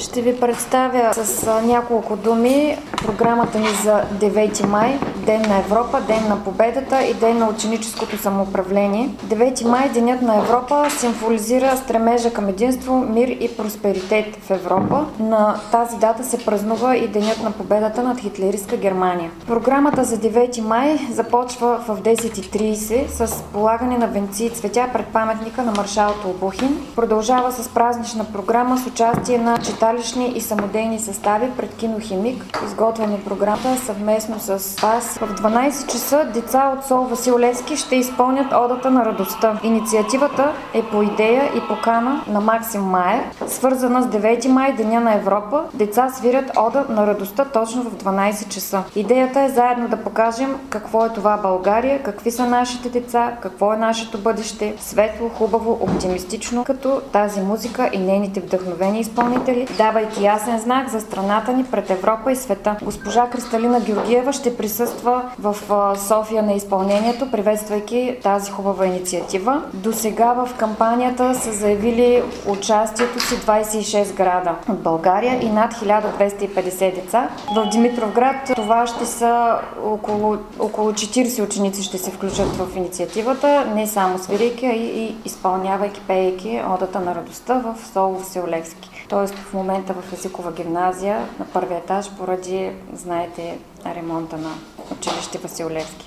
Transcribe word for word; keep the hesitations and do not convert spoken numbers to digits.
Ще ви представя с няколко думи програмата ни за девети май, Ден на Европа, Ден на победата и Ден на ученическото самоуправление. девети май, Денят на Европа, символизира стремежа към единство, мир и просперитет в Европа. На тази дата се празнува и Денят на победата над хитлеристка Германия. Програмата за девети май започва в десет и трийсет с полагане на венци и цветя пред паметника на маршал Толбухин. Продължава с празнична програма с участие на читалищни и самодейни състави пред кино Химик. Изготвяме програмата съвместно с вас. В дванайсет часа деца от СОУ Васил Левски ще изпълнят Одата на радостта. Инициативата е по идея и покана на Максим Маер, свързана с девети май, Деня на Европа. Деца свирят Ода на радостта точно в дванайсет часа. Идеята е заедно да покажем какво е това България, какви са нашите деца, какво е нашето бъдеще, светло, хубаво, оптимистично, като тази музика и нейните вдъхновени изпълнители, давайки ясен знак за страната ни пред Европа и света. Госпожа Кристалина Георгиева ще присъства в София на изпълнението, приветствайки тази хубава инициатива. До сега в кампанията са заявили участието си двайсет и шест града от България и над хиляда двеста и петдесет деца. В Димитровград това ще са около, около четирийсет ученици ще се включат в инициативата, не само свирейки, а и, и изпълнявайки, пеейки Одата на радостта в СОУ Васил Левски. Тоест в момента в езикова гимназия на първи етаж поради, знаете, ремонта на училище Васил Левски.